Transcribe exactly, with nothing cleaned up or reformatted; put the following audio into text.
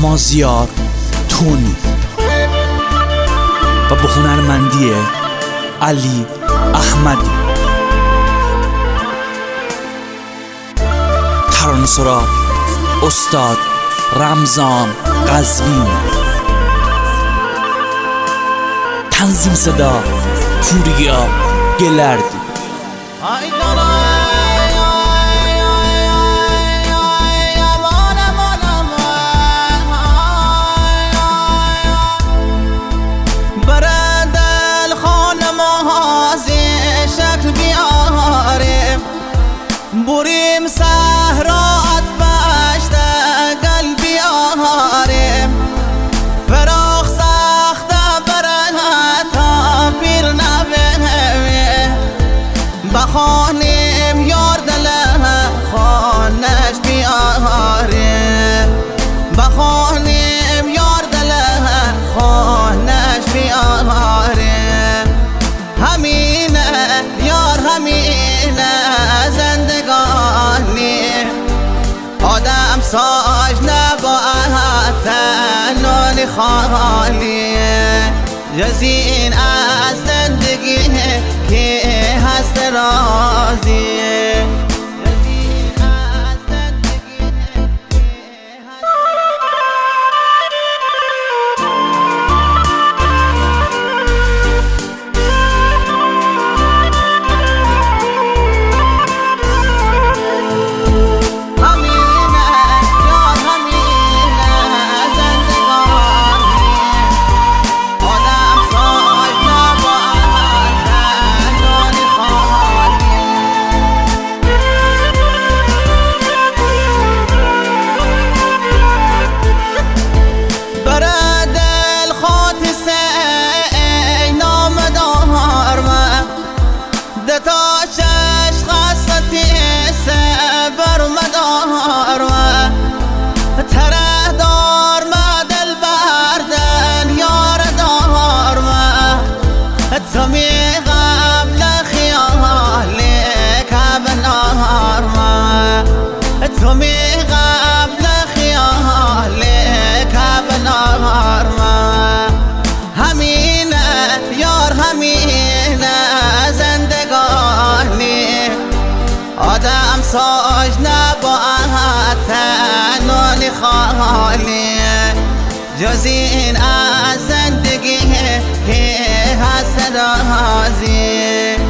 مازیار تونی و به هنرمندی علی احمدی. ترانه‌سرا استاد رمضان قزوینی. تنظیم صدا پوریا گلردی. بریم صحرات بشت قلبی آریم فراخ سخت برای تا پیر نبه بخانیم یار دل خانش بیاریم بخانیم یار دل خانش بیاریم همینه یار همینه زندگانی آدم ساج نباید تنهایی خالی جز این از زندگی که هست راضی تا شش خاصتی سبر مدار و تره دار ما دل بردن یار دار و تمی قبل خیالی کبنار و تمی قبل خیالی کبنار و همینه یار همینه زندگانی آدم ساج نباید تنهایی خالی جز این از زندگی که هست راضی